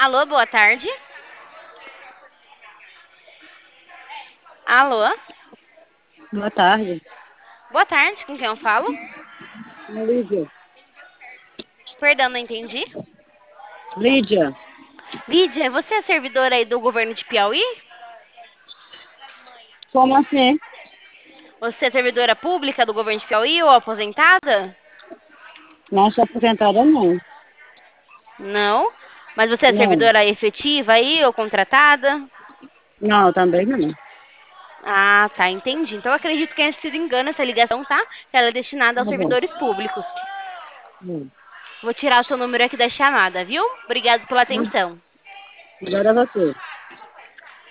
Alô, boa tarde. Alô, Boa tarde. boa tarde, com quem eu falo? Lídia. Perdão, não entendi. Lídia, Lídia, você é servidora aí do governo de Piauí? como assim? Você é servidora pública do governo de Piauí ou aposentada? Não sou aposentada, não. Não. Mas você é Não, servidora efetiva aí ou contratada? não, também não. Ah, tá, entendi. Então eu acredito que tenha sido engano essa ligação, tá? Que ela é destinada aos Tá bom. servidores públicos. Hum. Vou tirar o seu número aqui da chamada, viu? Obrigado pela atenção. Agora é você.